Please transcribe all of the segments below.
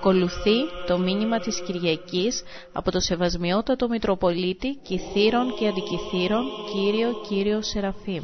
Ακολουθεί το μήνυμα της Κυριακής από το Σεβασμιότατο Μητροπολίτη Κιθήρων και Αντικιθήρων Κύριο Σεραφείμ.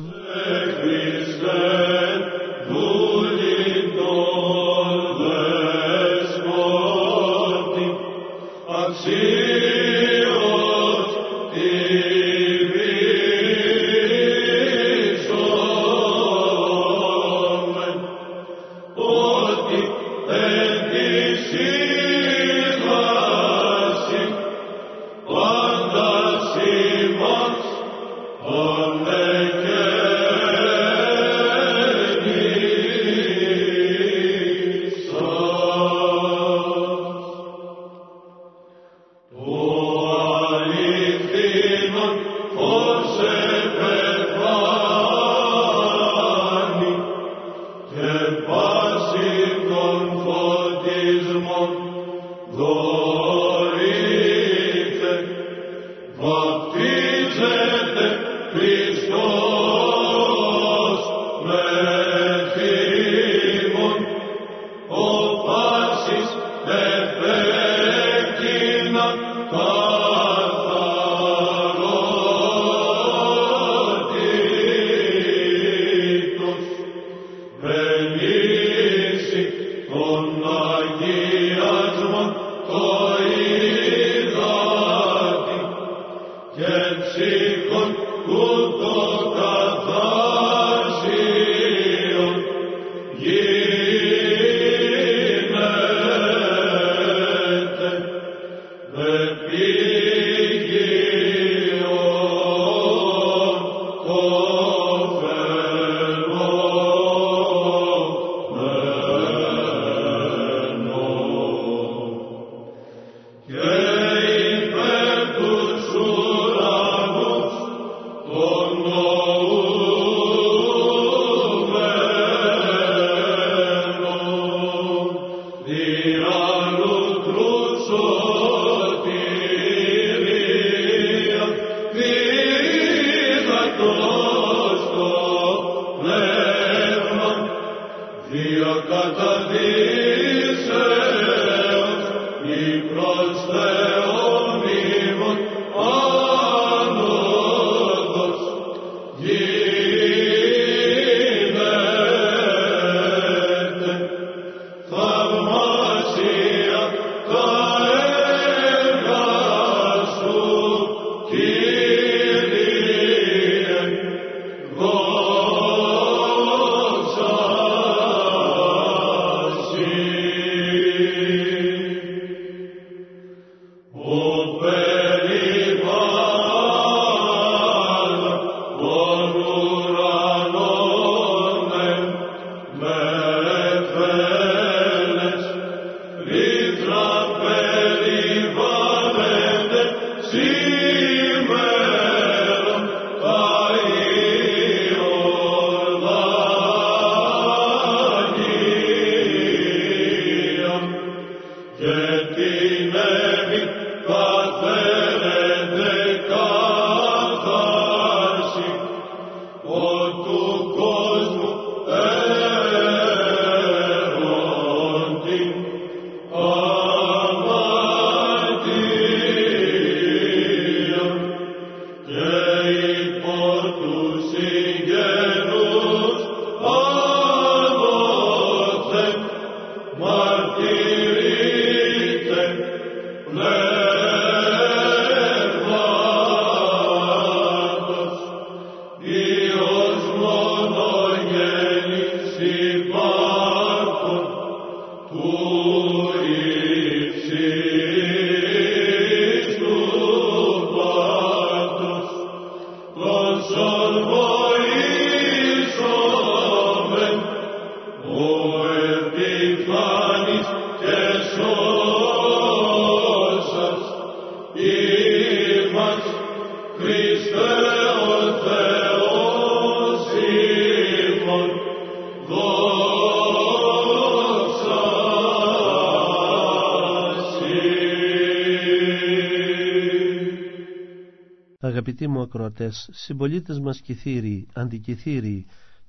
Αγαπητοί μου ακροατές, συμπολίτες μας Κιθύριοι, Αντικιθύριοι,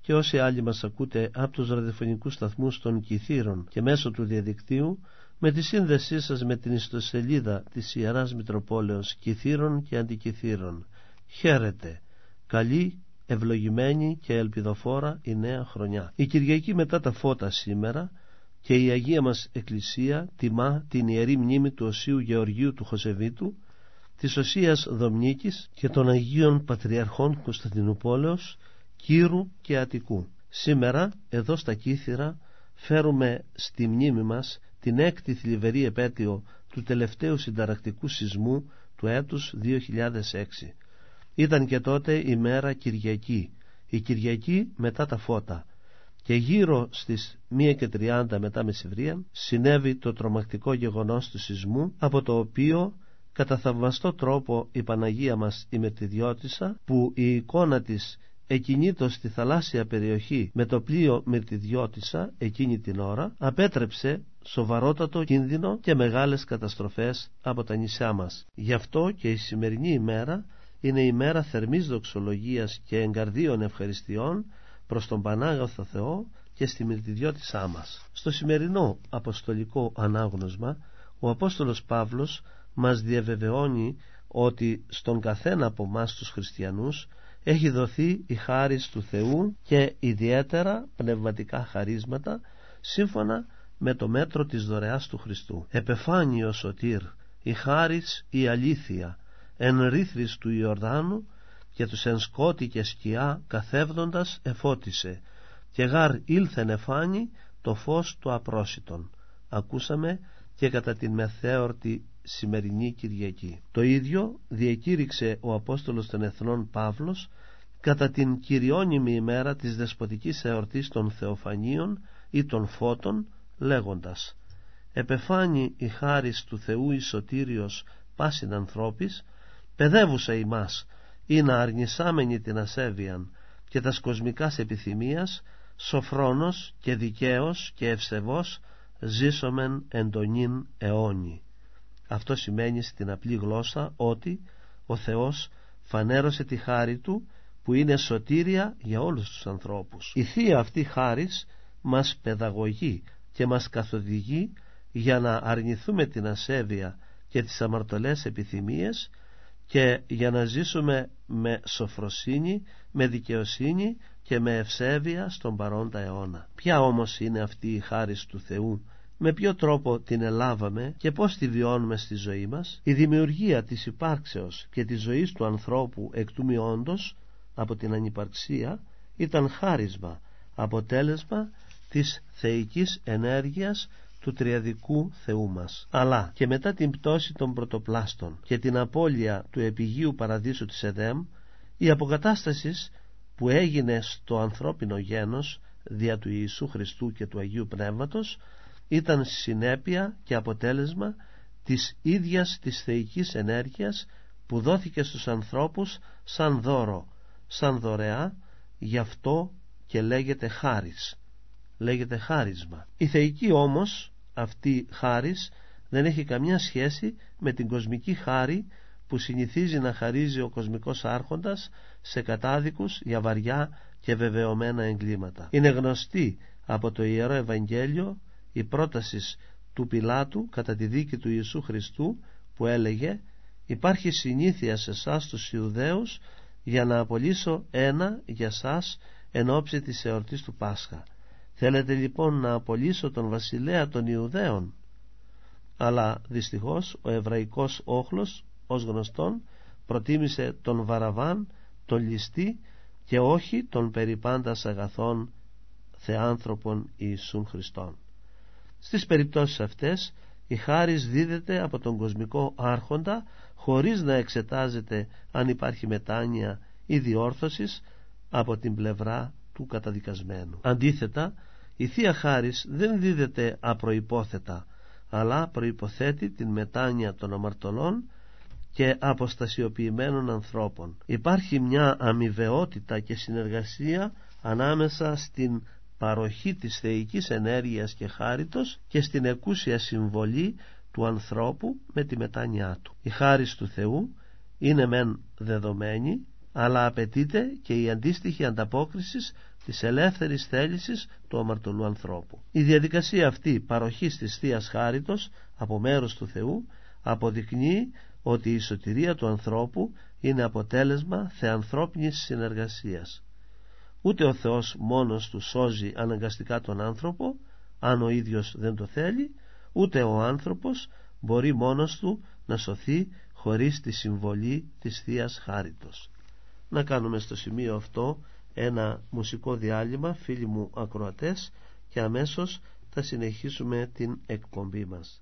και όσοι άλλοι μας ακούτε από τους ραδιοφωνικούς σταθμούς των Κιθήρων και μέσω του διαδικτύου, με τη σύνδεσή σας με την ιστοσελίδα της Ιεράς Μητροπόλεως Κιθήρων και Αντικιθήρων. Χαίρετε, καλή, ευλογημένη και ελπιδοφόρα η νέα χρονιά. Η Κυριακή μετά τα φώτα σήμερα και η Αγία μας Εκκλησία τιμά την ιερή μνήμη του Οσίου Γεωργίου του Χωσεβίτου, της Οσίας Δομνίκης και των Αγίων Πατριαρχών Κωνσταντινουπόλεως, Κύρου και Αττικού. Σήμερα εδώ στα Κύθυρα φέρουμε στη μνήμη μας την 6η θλιβερή επέτειο του τελευταίου συνταρακτικού σεισμού του έτους 2006. Ήταν και τότε η μέρα Κυριακή, η Κυριακή μετά τα φώτα, και γύρω στις 1:30 μετά μεσημβρία συνέβη το τρομακτικό γεγονός του σεισμού, από το οποίο κατά θαυμαστό τρόπο η Παναγία μας η Μυρτιδιώτισσα, που η εικόνα της εκινήτως στη θαλάσσια περιοχή με το πλοίο Μυρτιδιώτισσα εκείνη την ώρα, απέτρεψε σοβαρότατο κίνδυνο και μεγάλες καταστροφές από τα νησιά μας. Γι' αυτό και η σημερινή ημέρα είναι η μέρα θερμής δοξολογίας και εγκαρδίων ευχαριστειών προς τον Πανάγαθο Θεό και στη Μυρτιδιώτισσά μας. Στο σημερινό αποστολικό ανάγνωσμα ο Απόστολος Παύλος μας διαβεβαιώνει ότι στον καθένα από εμάς τους χριστιανούς έχει δοθεί η χάρις του Θεού και ιδιαίτερα πνευματικά χαρίσματα σύμφωνα με το μέτρο της δωρεάς του Χριστού. Επεφάνει ο σωτήρ, η χάρις η αλήθεια, εν ρήθρις του Ιορδάνου, και τους εν σκότη και σκιά καθεύδοντας εφώτισε, και γάρ ήλθεν εφάνει το φως του απρόσιτον. Ακούσαμε και κατά την μεθέωρτη σημερινή Κυριακή. Το ίδιο διεκήρυξε ο Απόστολος των Εθνών Παύλος κατά την κυριώνυμη ημέρα της δεσποτικής εορτής των Θεοφανίων ή των Φώτων, λέγοντας: «Επεφάνει η χάρις του Θεού η σωτήριος πάσιν ανθρώπης, παιδεύουσα ημάς, ή να αρνησάμενη την ασέβειαν και τας κοσμικάς επιθυμίας, σοφρόνος και δικαίος και ευσεβός ζήσομεν εντονήν αιώνι». Αυτό σημαίνει στην απλή γλώσσα ότι ο Θεός φανέρωσε τη χάρη Του, που είναι σωτήρια για όλους τους ανθρώπους. Η Θεία αυτή χάρις μας παιδαγωγεί και μας καθοδηγεί για να αρνηθούμε την ασέβεια και τις αμαρτωλές επιθυμίες και για να ζήσουμε με σοφροσύνη, με δικαιοσύνη και με ευσέβεια στον παρόντα αιώνα. Ποια όμως είναι αυτή η χάρις του Θεού, με ποιο τρόπο την ελάβαμε και πώς τη βιώνουμε στη ζωή μας? Η δημιουργία της υπάρξεως και της ζωής του ανθρώπου εκ του μειόντος από την ανυπαρξία ήταν χάρισμα, αποτέλεσμα της θεϊκής ενέργειας του τριαδικού Θεού μας. Αλλά και μετά την πτώση των πρωτοπλάστων και την απώλεια του επιγείου παραδείσου της Εδέμ, η αποκατάσταση που έγινε στο ανθρώπινο γένος δια του Ιησού Χριστού και του Αγίου Πνεύματος ήταν συνέπεια και αποτέλεσμα της ίδιας της θεϊκής ενέργειας που δόθηκε στους ανθρώπους σαν δώρο, σαν δωρεά, γι' αυτό και λέγεται χάρις, λέγεται χάρισμα. Η θεϊκή όμως αυτή χάρις δεν έχει καμιά σχέση με την κοσμική χάρη που συνηθίζει να χαρίζει ο κοσμικός άρχοντας σε κατάδικους για βαριά και βεβαιωμένα εγκλήματα. Είναι γνωστή από το Ιερό Ευαγγέλιο η πρόταση του Πιλάτου κατά τη δίκη του Ιησού Χριστού, που έλεγε: «Υπάρχει συνήθεια σε εσάς τους Ιουδαίους για να απολύσω ένα για σας εν ώψη της εορτής του Πάσχα. Θέλετε λοιπόν να απολύσω τον βασιλέα των Ιουδαίων?» Αλλά δυστυχώς ο εβραϊκός όχλος, ως γνωστόν, προτίμησε τον Βαραβάν, τον ληστή, και όχι τον περί πάντας αγαθών θεάνθρωπον Ιησούν Χριστόν. Στις περιπτώσεις αυτές η χάρις δίδεται από τον κοσμικό άρχοντα χωρίς να εξετάζεται αν υπάρχει μετάνοια ή διόρθωσης από την πλευρά του καταδικασμένου. Αντίθετα, η Θεία Χάρις δεν δίδεται απροϋπόθετα, αλλά προϋποθέτει την μετάνοια των αμαρτωλών και αποστασιοποιημένων ανθρώπων. Υπάρχει μια αμοιβαιότητα και συνεργασία ανάμεσα στην παροχή της θεϊκής ενέργειας και χάριτος και στην εκούσια συμβολή του ανθρώπου με τη μετάνοιά του. Η χάρις του Θεού είναι μεν δεδομένη, αλλά απαιτείται και η αντίστοιχη ανταπόκριση της ελεύθερης θέλησης του αμαρτωλού ανθρώπου. Η διαδικασία αυτή παροχής της Θείας Χάριτος από μέρος του Θεού αποδεικνύει ότι η σωτηρία του ανθρώπου είναι αποτέλεσμα θεανθρώπινης συνεργασίας. Ούτε ο Θεός μόνος του σώζει αναγκαστικά τον άνθρωπο, αν ο ίδιος δεν το θέλει, ούτε ο άνθρωπος μπορεί μόνος του να σωθεί χωρίς τη συμβολή της Θείας Χάριτος. Να κάνουμε στο σημείο αυτό ένα μουσικό διάλειμμα, φίλοι μου ακροατές, και αμέσως θα συνεχίσουμε την εκπομπή μας.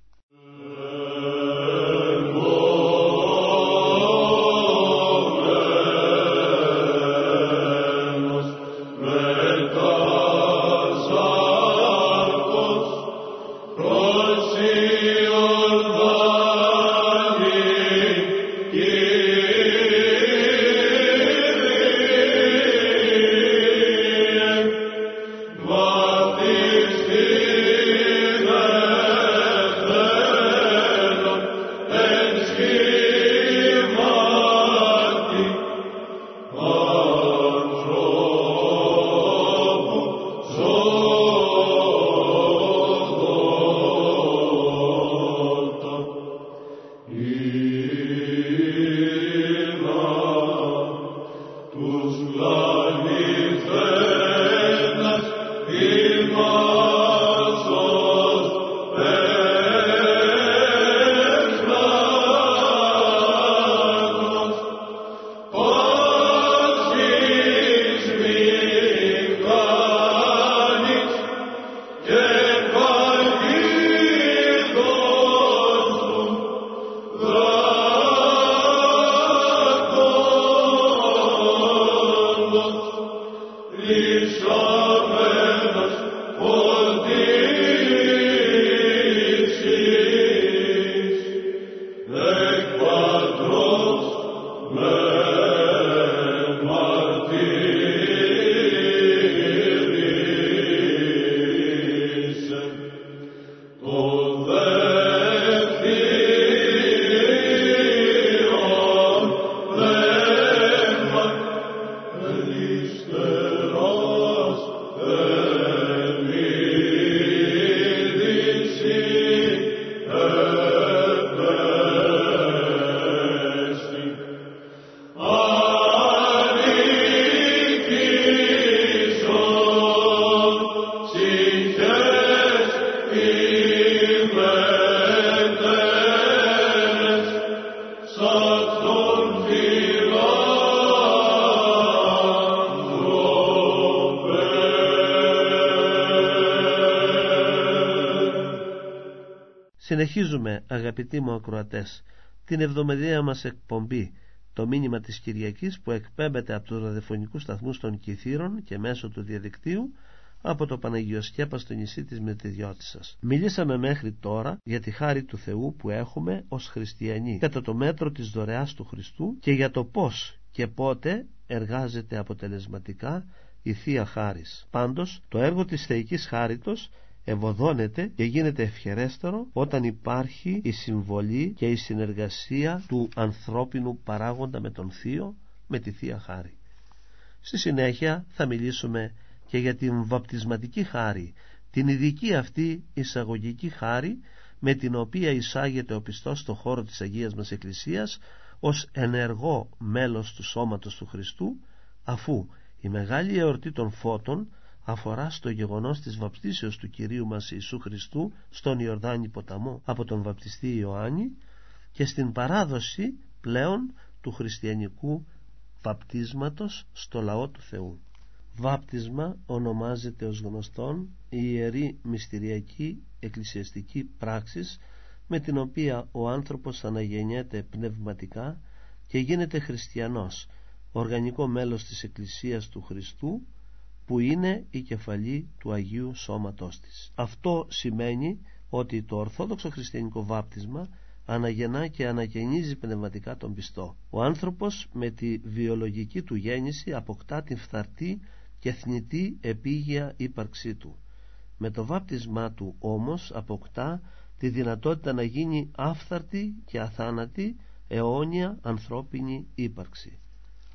Συνεχίζουμε, αγαπητοί μου ακροατές, την εβδομαδιαία μας εκπομπή, το μήνυμα της Κυριακής, που εκπέμπεται από τους ραδιοφωνικούς σταθμούς των Κιθήρων και μέσω του διαδικτύου από το Παναγιοσκέπα στο νησί της Μετριδιώτισσας. Μιλήσαμε μέχρι τώρα για τη χάρη του Θεού που έχουμε ως χριστιανοί κατά το μέτρο της δωρεάς του Χριστού και για το πώς και πότε εργάζεται αποτελεσματικά η Θεία Χάρις. Πάντως, το έργο της θεϊκής χάριτος ευωδώνεται και γίνεται ευχερέστερο όταν υπάρχει η συμβολή και η συνεργασία του ανθρώπινου παράγοντα με τον Θείο, με τη Θεία Χάρη. Στη συνέχεια θα μιλήσουμε και για την βαπτισματική χάρη, την ειδική αυτή εισαγωγική χάρη με την οποία εισάγεται ο πιστός στο χώρο της Αγίας μας Εκκλησίας ως ενεργό μέλος του σώματος του Χριστού, αφού η μεγάλη εορτή των φώτων αφορά στο γεγονός της βαπτίσεως του Κυρίου μας Ιησού Χριστού στον Ιορδάνη ποταμό από τον βαπτιστή Ιωάννη και στην παράδοση πλέον του χριστιανικού βαπτίσματος στο λαό του Θεού. Βάπτισμα ονομάζεται ως γνωστόν η ιερή μυστηριακή εκκλησιαστική πράξης με την οποία ο άνθρωπος αναγεννιέται πνευματικά και γίνεται χριστιανός, οργανικό μέλος της Εκκλησίας του Χριστού, που είναι η κεφαλή του Αγίου Σώματός της. Αυτό σημαίνει ότι το ορθόδοξο χριστιανικό βάπτισμα αναγεννά και αναγεννίζει πνευματικά τον πιστό. Ο άνθρωπος με τη βιολογική του γέννηση αποκτά την φθαρτή και θνητή επίγεια ύπαρξή του. Με το βάπτισμά του όμως αποκτά τη δυνατότητα να γίνει άφθαρτη και αθάνατη αιώνια ανθρώπινη ύπαρξη.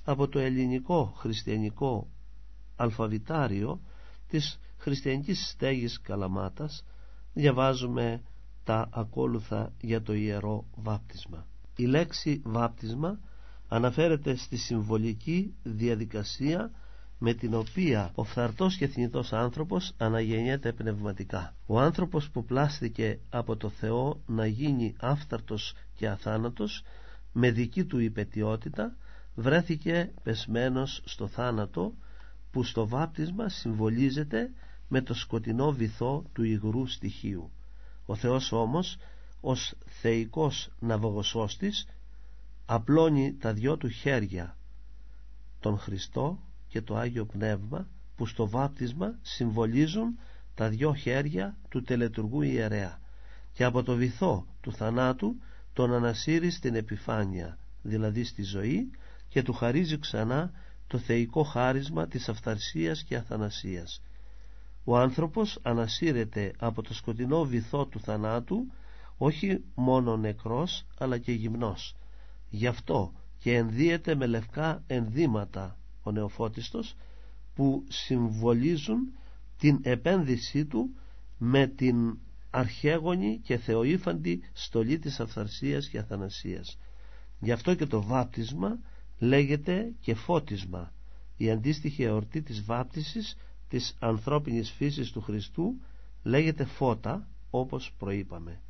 από το ελληνικό χριστιανικό αλφαβητάριο της χριστιανικής στέγης Καλαμάτας διαβάζουμε τα ακόλουθα για το ιερό βάπτισμα. Η λέξη βάπτισμα αναφέρεται στη συμβολική διαδικασία με την οποία ο φθαρτός και θνητός άνθρωπος αναγεννιέται πνευματικά. Ο άνθρωπος που πλάστηκε από το Θεό να γίνει άφθαρτος και αθάνατος με δική του υπαιτιότητα βρέθηκε πεσμένος στο θάνατο, που στο βάπτισμα συμβολίζεται με το σκοτεινό βυθό του υγρού στοιχείου. Ο Θεός όμως ως θεϊκός ναυαγοσώστης απλώνει τα δυο του χέρια, τον Χριστό και το Άγιο Πνεύμα, που στο βάπτισμα συμβολίζουν τα δυο χέρια του τελετουργού ιερέα, και από το βυθό του θανάτου τον ανασύρει στην επιφάνεια, δηλαδή στη ζωή, και του χαρίζει ξανά το θεϊκό χάρισμα της αυθαρσίας και αθανασίας. Ο άνθρωπος ανασύρεται από το σκοτεινό βυθό του θανάτου όχι μόνο νεκρός αλλά και γυμνός. Γι' αυτό και ενδύεται με λευκά ενδύματα ο νεοφώτιστος, που συμβολίζουν την επένδυσή του με την αρχαίγονη και θεοήφαντη στολή της αυθαρσίας και αθανασίας. Γι' αυτό και το βάπτισμα λέγεται και φώτισμα. Η αντίστοιχη εορτή της βάπτισης της ανθρώπινης φύσης του Χριστού λέγεται φώτα, όπως προείπαμε.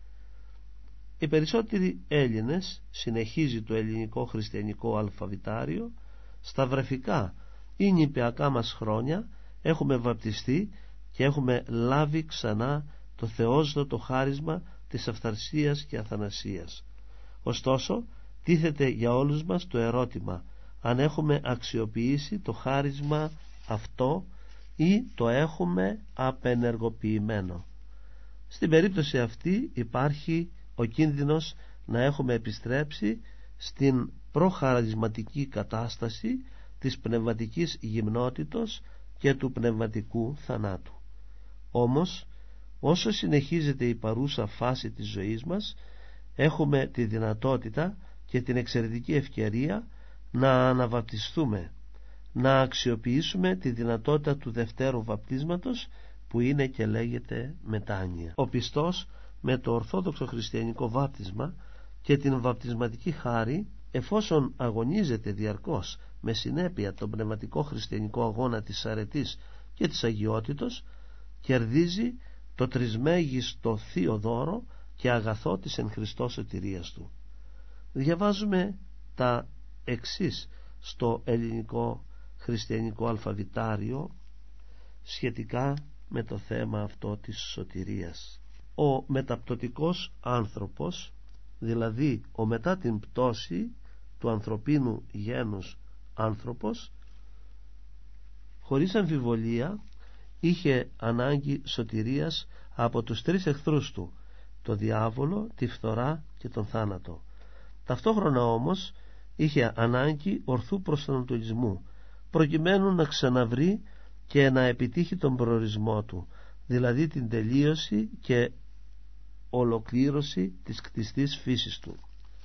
Οι περισσότεροι Έλληνες, συνεχίζει το ελληνικό χριστιανικό αλφαβητάριο, στα βρεφικά ή νηπιακά μας χρόνια έχουμε βαπτιστεί και έχουμε λάβει ξανά το θεόσδοτο χάρισμα της αυθαρσίας και αθανασίας. Ωστόσο τίθεται για όλους μας το ερώτημα αν έχουμε αξιοποιήσει το χάρισμα αυτό ή το έχουμε απενεργοποιημένο. Στην περίπτωση αυτή υπάρχει ο κίνδυνος να έχουμε επιστρέψει στην προχαρισματική κατάσταση της πνευματικής γυμνότητος και του πνευματικού θανάτου. Όμως όσο συνεχίζεται η παρούσα φάση της ζωής μας, έχουμε τη δυνατότητα και την εξαιρετική ευκαιρία να αναβαπτιστούμε, να αξιοποιήσουμε τη δυνατότητα του δευτέρου βαπτίσματος, που είναι και λέγεται μετάνοια. Ο πιστός με το ορθόδοξο χριστιανικό βάπτισμα και την βαπτισματική χάρη, εφόσον αγωνίζεται διαρκώς με συνέπεια τον πνευματικό χριστιανικό αγώνα της αρετής και της αγιότητος, κερδίζει το τρισμέγιστο θείο δώρο και αγαθό της εν Χριστώ σωτηρίας του. Διαβάζουμε τα εξής στο ελληνικό χριστιανικό αλφαβητάριο σχετικά με το θέμα αυτό της σωτηρίας. Ο μεταπτωτικός άνθρωπος, δηλαδή ο μετά την πτώση του ανθρωπίνου γένους άνθρωπος, χωρίς αμφιβολία είχε ανάγκη σωτηρίας από τους τρεις εχθρούς του, το διάβολο, τη φθορά και τον θάνατο. Ταυτόχρονα όμως είχε ανάγκη ορθού προσανατολισμού, προκειμένου να ξαναβρει και να επιτύχει τον προορισμό του, δηλαδή την τελείωση και ολοκλήρωση της κτιστής φύσης του.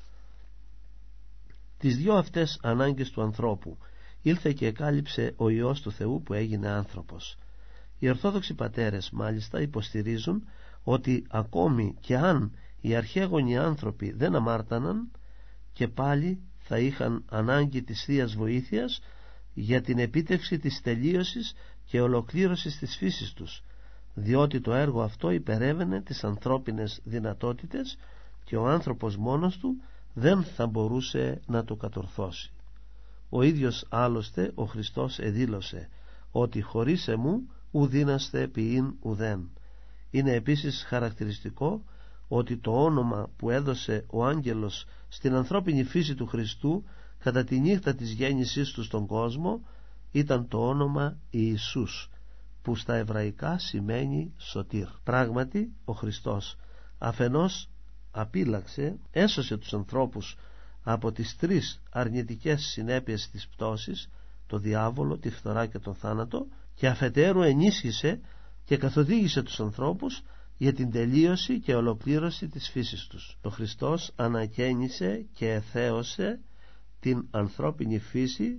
Τις δυο αυτές ανάγκες του ανθρώπου ήλθε και εκάλυψε ο Υιός του Θεού που έγινε άνθρωπος. Οι Ορθόδοξοι πατέρες μάλιστα υποστηρίζουν ότι ακόμη και αν οι αρχαίγονοι άνθρωποι δεν αμάρταναν, και πάλι θα είχαν ανάγκη της Θείας βοήθειας για την επίτευξη της τελείωσης και ολοκλήρωσης της φύσης τους, διότι το έργο αυτό υπερεύαινε τις ανθρώπινες δυνατότητες και ο άνθρωπος μόνος του δεν θα μπορούσε να το κατορθώσει. Ο ίδιος άλλωστε ο Χριστός εδήλωσε ότι χωρίς εμού ουδύναστε ποιήν ουδέν. Είναι επίσης χαρακτηριστικό ότι το όνομα που έδωσε ο άγγελος στην ανθρώπινη φύση του Χριστού κατά τη νύχτα της γέννησής του στον κόσμο ήταν το όνομα Ιησούς, που στα εβραϊκά σημαίνει σωτήρ. Πράγματι ο Χριστός αφενός απείλαξε, έσωσε τους ανθρώπους από τις τρεις αρνητικές συνέπειες της πτώσης, το διάβολο, τη φθορά και τον θάνατο, και αφετέρου ενίσχυσε και καθοδήγησε τους ανθρώπους για την τελείωση και ολοκλήρωση της φύσης τους. Ο Χριστός ανακαίνισε και εθέωσε την ανθρώπινη φύση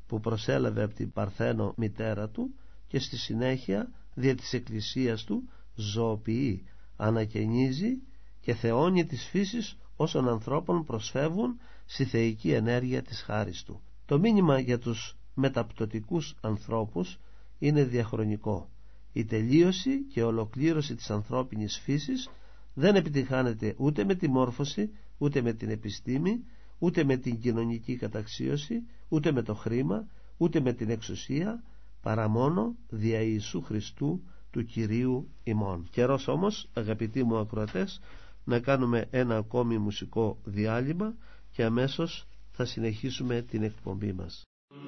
που προσέλαβε από την Παρθένο μητέρα του και στη συνέχεια δια της Εκκλησίας του ζωοποιεί, ανακαινίζει και θεώνει της φύσης όσων ανθρώπων προσφεύγουν στη θεϊκή ενέργεια της χάρης του. Το μήνυμα για τους μεταπτωτικούς ανθρώπους είναι διαχρονικό. Η τελείωση και ολοκλήρωση της ανθρώπινης φύσης δεν επιτυγχάνεται ούτε με τη μόρφωση, ούτε με την επιστήμη, ούτε με την κοινωνική καταξίωση, ούτε με το χρήμα, ούτε με την εξουσία, παρά μόνο δια Ιησού Χριστού του Κυρίου ημών. Καιρός όμως, αγαπητοί μου ακροατές, να κάνουμε ένα ακόμη μουσικό διάλειμμα και αμέσως θα συνεχίσουμε την εκπομπή μας.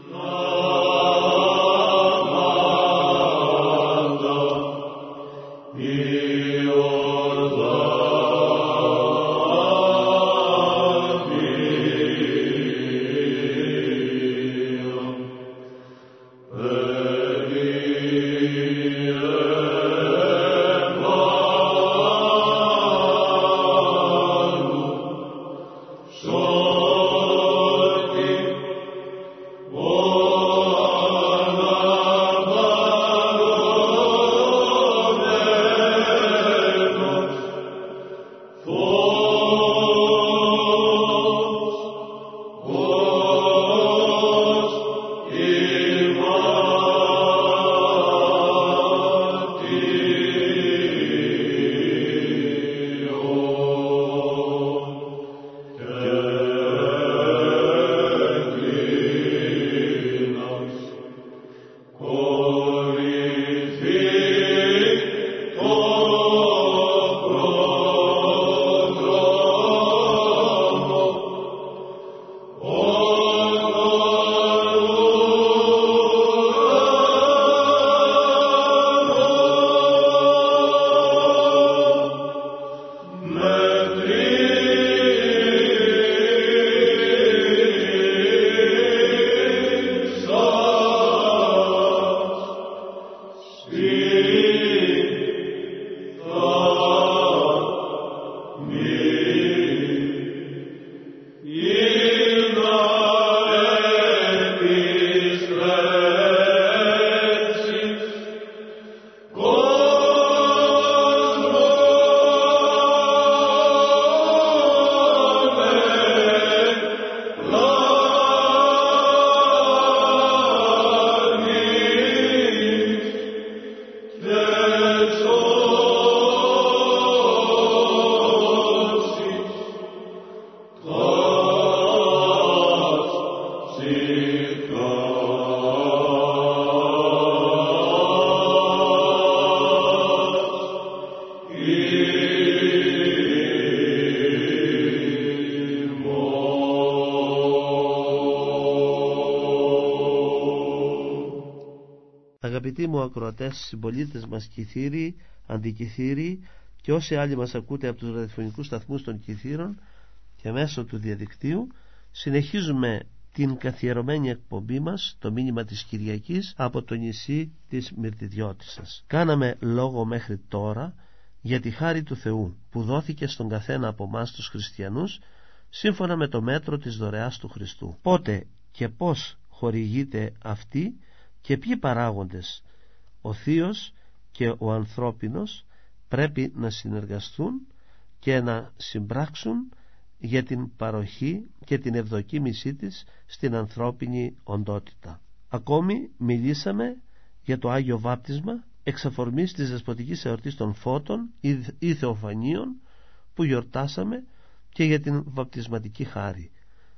Αγαπητοί μου ακροατές, συμπολίτες μας Κιθύριοι, Αντικιθύριοι και όσοι άλλοι μας ακούτε από τους ραδιοφωνικούς σταθμούς των Κιθύρων και μέσω του διαδικτύου, συνεχίζουμε την καθιερωμένη εκπομπή μας, το μήνυμα της Κυριακής, από το νησί της Μυρτιδιώτισσας. Κάναμε λόγο μέχρι τώρα για τη χάρη του Θεού που δόθηκε στον καθένα από εμάς τους χριστιανούς σύμφωνα με το μέτρο της δωρεάς του Χριστού. Πότε και πώς χορηγείται αυτή και ποιοι παράγοντες, ο θείος και ο ανθρώπινος, πρέπει να συνεργαστούν και να συμπράξουν για την παροχή και την ευδοκίμησή της στην ανθρώπινη οντότητα. Ακόμη μιλήσαμε για το Άγιο Βάπτισμα εξ αφορμής της δεσποτικής εορτής των Φώτων ή Θεοφανίων που γιορτάσαμε και για την βαπτισματική χάρη.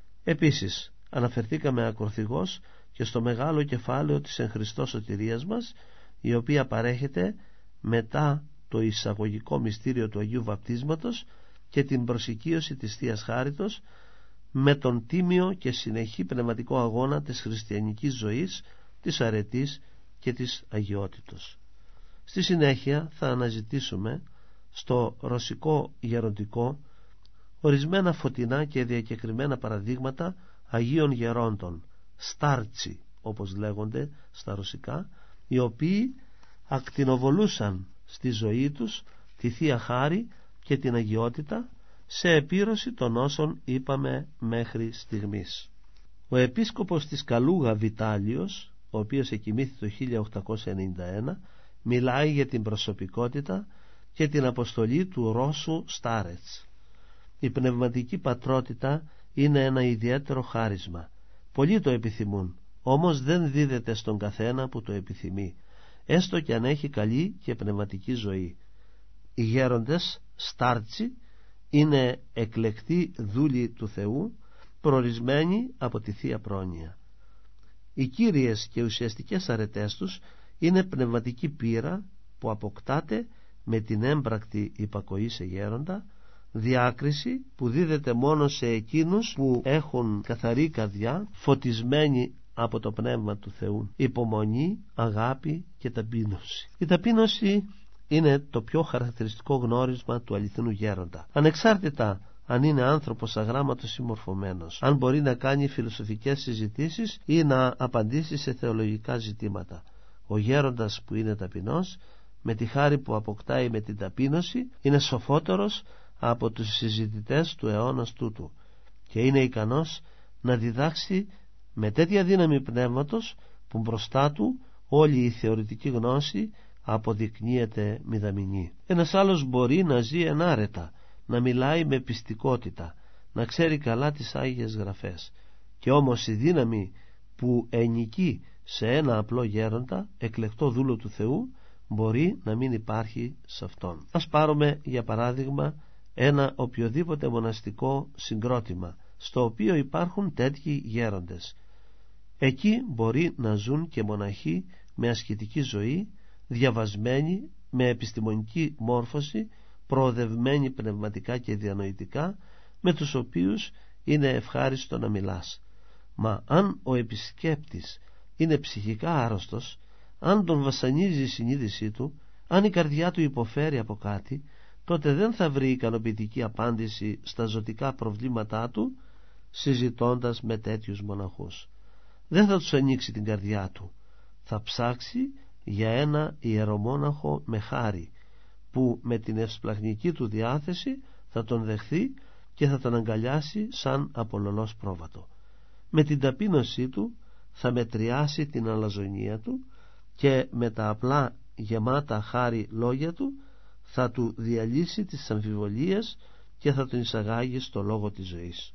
Επίσης αναφερθήκαμε ακροθυγώς και στο μεγάλο κεφάλαιο της εν Χριστώ σωτηρίας μας, η οποία παρέχεται μετά το εισαγωγικό μυστήριο του Αγίου Βαπτίσματος και την προσοικείωση της Θείας Χάριτος με τον τίμιο και συνεχή πνευματικό αγώνα της χριστιανικής ζωής, της αρετής και της αγιότητος. Στη συνέχεια θα αναζητήσουμε στο ρωσικό γεροντικό ορισμένα φωτεινά και διακεκριμένα παραδείγματα Αγίων Γερόντων, στάρτσι όπως λέγονται στα ρωσικά, οι οποίοι ακτινοβολούσαν στη ζωή τους τη Θεία Χάρη και την αγιότητα σε επίρρωση των όσων είπαμε μέχρι στιγμής. Ο επίσκοπος της Καλούγα Βιτάλιος, ο οποίος εκοιμήθη το 1891, μιλάει για την προσωπικότητα και την αποστολή του Ρώσου Στάρετς. Η πνευματική πατρότητα είναι ένα ιδιαίτερο χάρισμα. Πολλοί το επιθυμούν, όμως δεν δίδεται στον καθένα που το επιθυμεί, έστω και αν έχει καλή και πνευματική ζωή. Οι γέροντες Στάρτσι είναι εκλεκτοί δούλοι του Θεού, προορισμένοι από τη Θεία Πρόνοια. Οι κύριες και ουσιαστικές αρετές τους είναι πνευματική πείρα που αποκτάται με την έμπρακτη υπακοή σε γέροντα, διάκριση που δίδεται μόνο σε εκείνους που έχουν καθαρή καρδιά, φωτισμένοι από το Πνεύμα του Θεού, υπομονή, αγάπη και ταπείνωση. Η ταπείνωση είναι το πιο χαρακτηριστικό γνώρισμα του αληθινού γέροντα. Ανεξάρτητα αν είναι άνθρωπος αγράμματος ή μορφωμένος, αν μπορεί να κάνει φιλοσοφικές συζητήσεις ή να απαντήσει σε θεολογικά ζητήματα, ο γέροντας που είναι ταπεινός, με τη χάρη που αποκτάει με την ταπείνωση, είναι σοφότερος από τους συζητητές του αιώνας τούτου και είναι ικανός να διδάξει με τέτοια δύναμη πνεύματος που μπροστά του όλη η θεωρητική γνώση αποδεικνύεται μηδαμινή. Ένας άλλος μπορεί να ζει ενάρετα, να μιλάει με πιστικότητα, να ξέρει καλά τις Άγιες Γραφές, και όμως η δύναμη που ενικεί σε ένα απλό γέροντα, εκλεκτό δούλο του Θεού, μπορεί να μην υπάρχει σε αυτόν. Ας πάρουμε για παράδειγμα ένα οποιοδήποτε μοναστικό συγκρότημα στο οποίο υπάρχουν τέτοιοι γέροντες. Εκεί μπορεί να ζουν και μοναχοί με ασκητική ζωή, διαβασμένοι, με επιστημονική μόρφωση, προοδευμένοι πνευματικά και διανοητικά, με τους οποίους είναι ευχάριστο να μιλάς. Μα αν ο επισκέπτης είναι ψυχικά άρρωστος, αν τον βασανίζει η συνείδησή του, αν η καρδιά του υποφέρει από κάτι, τότε δεν θα βρει ικανοποιητική απάντηση στα ζωτικά προβλήματά του συζητώντας με τέτοιους μοναχούς. Δεν θα τους ανοίξει την καρδιά του. Θα ψάξει για ένα ιερομόναχο με χάρη, που με την ευσπλαχνική του διάθεση θα τον δεχθεί και θα τον αγκαλιάσει σαν απολωλός πρόβατο. Με την ταπείνωσή του θα μετριάσει την αλαζονία του και με τα απλά γεμάτα χάρη λόγια του θα του διαλύσει τις αμφιβολίες και θα τον εισαγάγει στο λόγο της ζωής.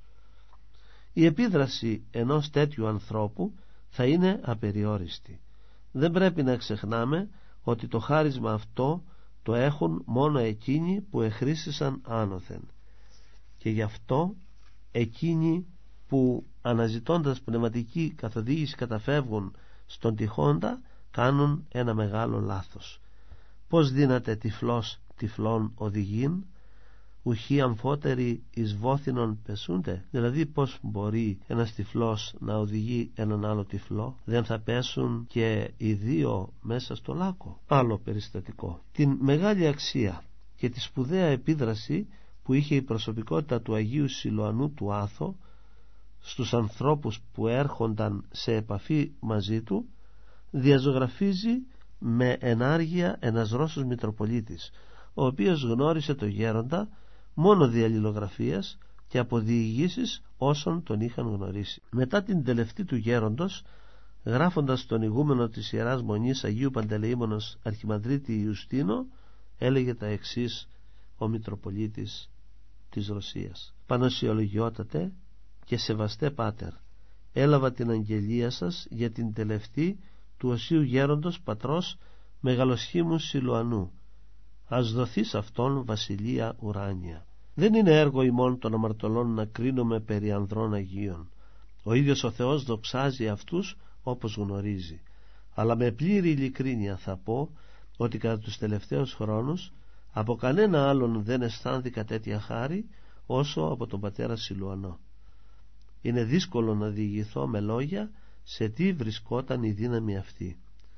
Η επίδραση ενός τέτοιου ανθρώπου θα είναι απεριόριστη. Δεν πρέπει να ξεχνάμε ότι το χάρισμα αυτό το έχουν μόνο εκείνοι που εχρίστησαν άνωθεν, και γι' αυτό εκείνοι που αναζητώντας πνευματική καθοδήγηση καταφεύγουν στον τυχόντα κάνουν ένα μεγάλο λάθος. Πώς δύναται τυφλός τυφλών οδηγήν, ουχή αμφότεροι εις βόθινον πεσούνται? Δηλαδή πώς μπορεί ένας τυφλός να οδηγεί έναν άλλο τυφλό? Δεν θα πέσουν και οι δύο μέσα στο λάκκο? Άλλο περιστατικό. Την μεγάλη αξία και τη σπουδαία επίδραση που είχε η προσωπικότητα του Αγίου Σιλωανού του Άθο στους ανθρώπους που έρχονταν σε επαφή μαζί του, διαζωγραφίζει με ενάργεια ένας Ρώσος Μητροπολίτης, ο οποίος γνώρισε το γέροντα μόνο δι' αλληλογραφίας και από διηγήσεις όσων τον είχαν γνωρίσει. Μετά την τελευταία του γέροντος, γράφοντας τον ηγούμενο της Ιεράς Μονής Αγίου Παντελεήμονος Αρχιμανδρίτη Ιουστίνο, έλεγε τα εξής ο Μητροπολίτης της Ρωσίας: «Πανοσιολογιότατε και σεβαστέ πάτερ, έλαβα την αγγελία σας για την τελευταία του Οσίου Γέροντος πατρός Μεγαλοσχήμου Σιλωανού. Ας δοθεί σ' αυτόν βασιλεία ουράνια. Δεν είναι έργο ημών των αμαρτωλών να κρίνουμε περί ανδρών Αγίων. Ο ίδιος ο Θεός δοξάζει αυτούς όπως γνωρίζει. Αλλά με πλήρη ειλικρίνεια θα πω ότι κατά τους τελευταίους χρόνους από κανένα άλλον δεν αισθάνθηκα τέτοια χάρη όσο από τον πατέρα Σιλωανό. Είναι δύσκολο να διηγηθώ με λόγια σε τι βρισκόταν η δύναμη αυτή.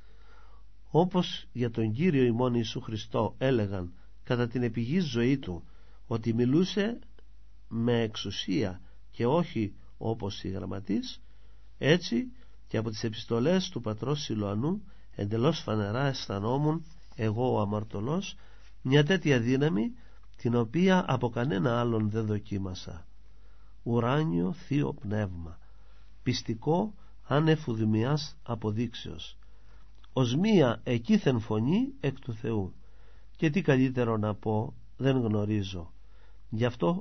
Όπως για τον Κύριο ημών Ιησού Χριστό έλεγαν κατά την επιγής ζωή του ότι μιλούσε με εξουσία και όχι όπως οι γραμματείς, έτσι και από τις επιστολές του πατρός Σιλωανού εντελώς φανερά αισθανόμουν εγώ ο αμαρτωλός μια τέτοια δύναμη την οποία από κανένα άλλον δεν δοκίμασα. Ουράνιο Θείο Πνεύμα, πιστικό ανεφουδημιάς αποδείξεως. Ως μία εκείθεν φωνή εκ του Θεού. Και τι καλύτερο να πω, δεν γνωρίζω. Γι' αυτό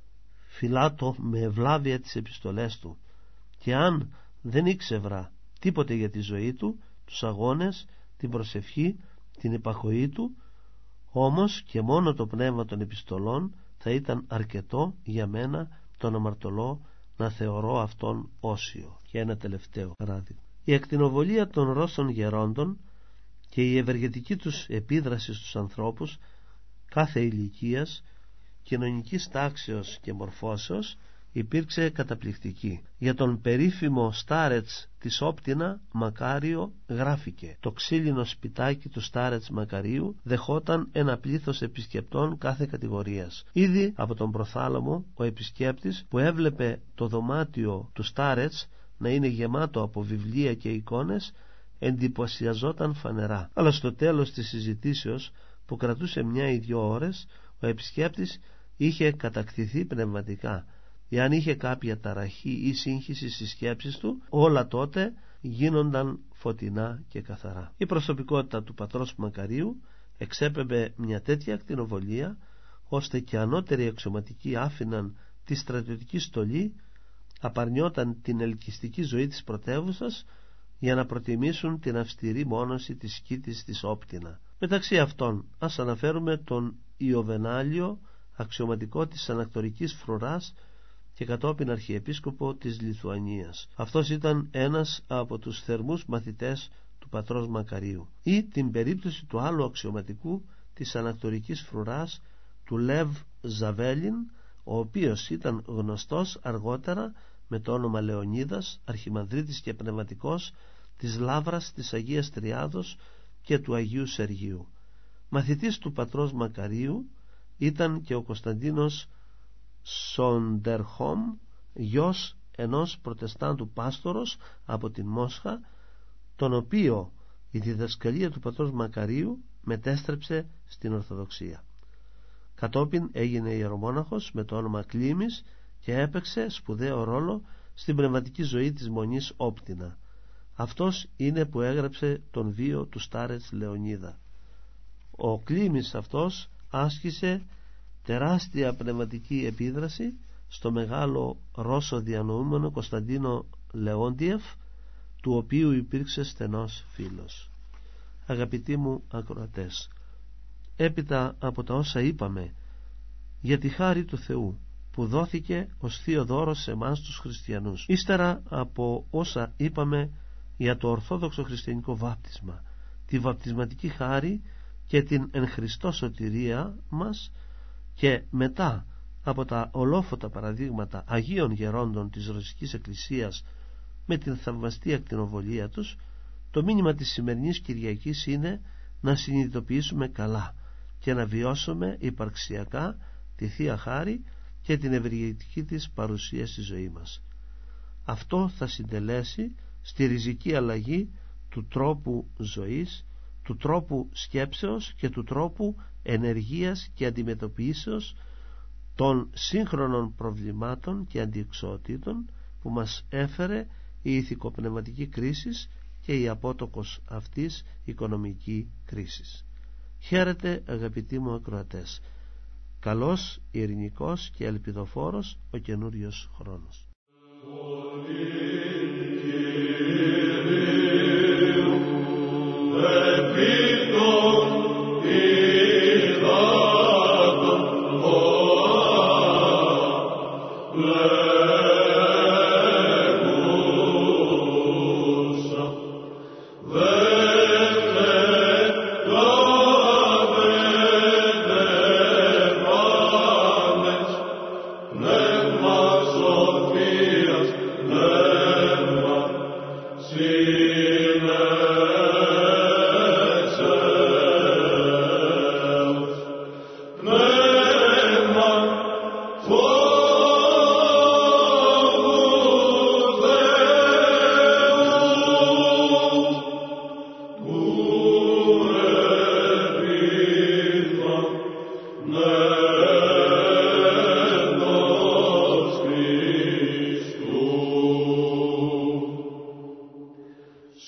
φυλάτω με ευλάβεια τις επιστολές του, και αν δεν ήξευρα τίποτε για τη ζωή του, τους αγώνες, την προσευχή, την υπακοή του, όμως και μόνο το πνεύμα των επιστολών θα ήταν αρκετό για μένα, τον αμαρτωλό, να θεωρώ αυτόν όσιο. Και ένα τελευταίο παράδειγμα. Η ακτινοβολία των Ρώσων γερόντων και η ευεργετική τους επίδραση στους ανθρώπους κάθε ηλικίας, κοινωνικής τάξεως και μορφώσεως υπήρξε καταπληκτική. Για τον περίφημο Στάρετς της Όπτινα Μακάριο γράφηκε: το ξύλινο σπιτάκι του Στάρετς Μακαρίου δεχόταν ένα πλήθος επισκεπτών κάθε κατηγορίας. Ήδη από τον προθάλαμο ο επισκέπτης που έβλεπε το δωμάτιο του Στάρετς να είναι γεμάτο από βιβλία και εικόνες εντυπωσιαζόταν φανερά. Αλλά στο τέλος της συζητήσεως, που κρατούσε 1 ή 2 ώρες, ο επισκέπτης είχε κατακτηθεί πνευματικά. Εάν είχε κάποια ταραχή ή σύγχυση στις σκέψεις του, όλα τότε γίνονταν φωτεινά και καθαρά. Η προσωπικότητα του πατρός Μακαρίου εξέπεμπε μια τέτοια ακτινοβολία, ώστε και ανώτεροι αξιωματικοί άφηναν τη στρατιωτική στολή, απαρνιόταν την ελκυστική ζωή της πρωτεύουσας για να προτιμήσουν την αυστηρή μόνωση της σκήτης της Όπτινα. Μεταξύ αυτών ας αναφέρουμε τον Ιωβενάλιο, αξιωματικό της ανακτορικής φρουράς και κατόπιν αρχιεπίσκοπο της Λιθουανίας. Αυτός ήταν ένας από τους θερμούς μαθητές του πατρός Μακαρίου. Ή την περίπτωση του άλλου αξιωματικού της ανακτορικής φρουράς, του Λεβ Ζαβέλιν, ο οποίος ήταν γνωστός αργότερα με το όνομα Λεωνίδας, αρχιμανδρίτης και πνευματικός της Λάβρας της Αγίας Τριάδος και του Αγίου Σεργίου. Μαθητής του πατρός Μακαρίου ήταν και ο Κωνσταντίνος Σοντερχόμ, γιος ενός προτεστάντου πάστορος από την Μόσχα, τον οποίο η διδασκαλία του πατρός Μακαρίου μετέστρεψε στην Ορθοδοξία. Κατόπιν έγινε ιερομόναχος με το όνομα Κλίμης και έπαιξε σπουδαίο ρόλο στην πνευματική ζωή της Μονής Όπτινα. Αυτός είναι που έγραψε τον βίο του Στάρετς Λεωνίδα. Ο Κλίμης αυτός άσκησε τεράστια πνευματική επίδραση στο μεγάλο Ρώσο διανοούμενο Κωνσταντίνο Λεόντιεφ, του οποίου υπήρξε στενός φίλος. Αγαπητοί μου ακροατές, έπειτα από τα όσα είπαμε για τη χάρη του Θεού που δόθηκε ως θείο δώρος σε εμάς τους χριστιανούς, ύστερα από όσα είπαμε για το ορθόδοξο χριστιανικό βάπτισμα, τη βαπτισματική χάρη και την εν Χριστώ σωτηρία μας, και μετά από τα ολόφωτα παραδείγματα Αγίων Γερόντων της Ρωσικής Εκκλησίας με την θαυμαστή ακτινοβολία τους, το μήνυμα της σημερινής Κυριακής είναι να συνειδητοποιήσουμε καλά και να βιώσουμε υπαρξιακά τη Θεία Χάρη και την ευεργετική της παρουσία στη ζωή μας. Αυτό θα συντελέσει στη ριζική αλλαγή του τρόπου ζωής, του τρόπου σκέψεως και του τρόπου ενεργείας και αντιμετωπίσεως των σύγχρονων προβλημάτων και αντιεξοοτήτων που μας έφερε η ηθικοπνευματική κρίση και η απότοκος αυτής οικονομική κρίσης. Χαίρετε αγαπητοί μου ακροατές. Καλός, ειρηνικός και ελπιδοφόρος ο καινούριος χρόνος.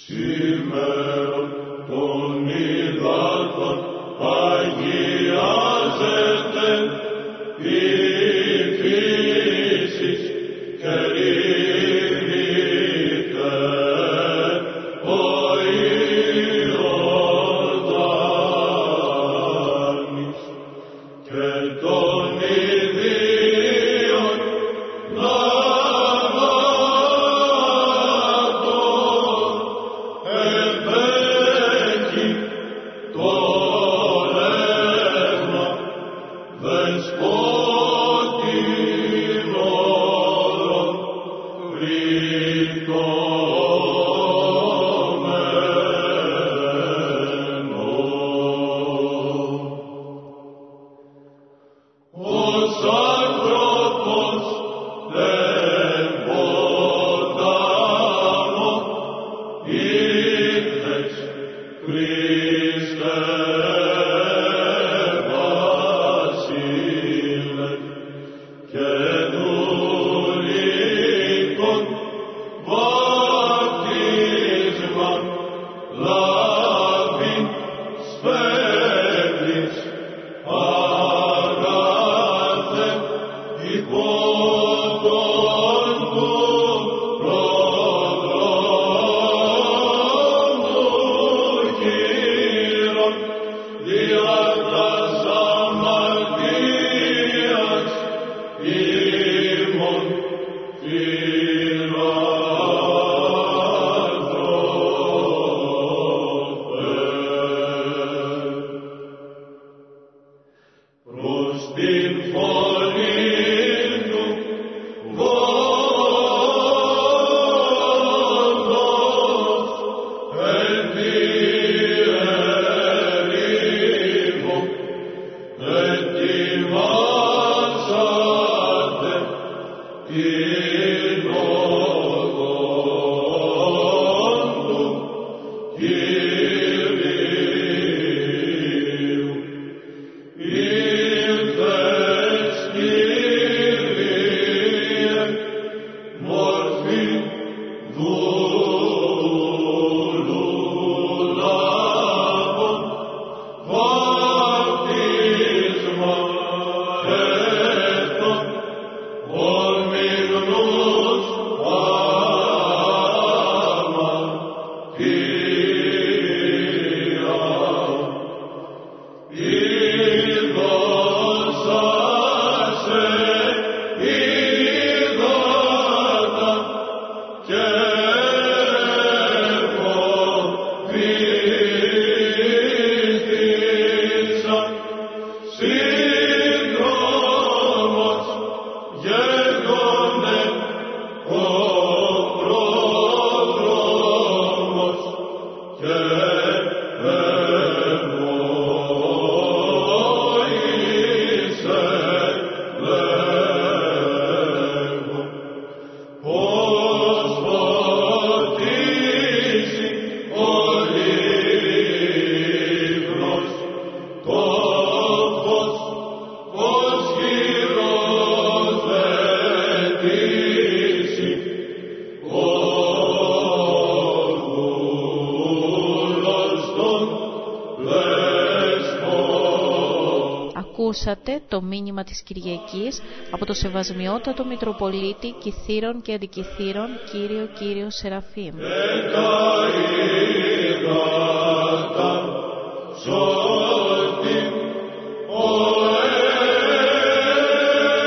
Ακούσατε το μήνυμα της Κυριακής από το Σεβασμιότατο Μητροπολίτη Κιθήρων και Αντικιθήρων Κύριο Κύριο Σεραφείμ.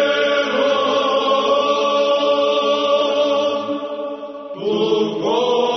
Oh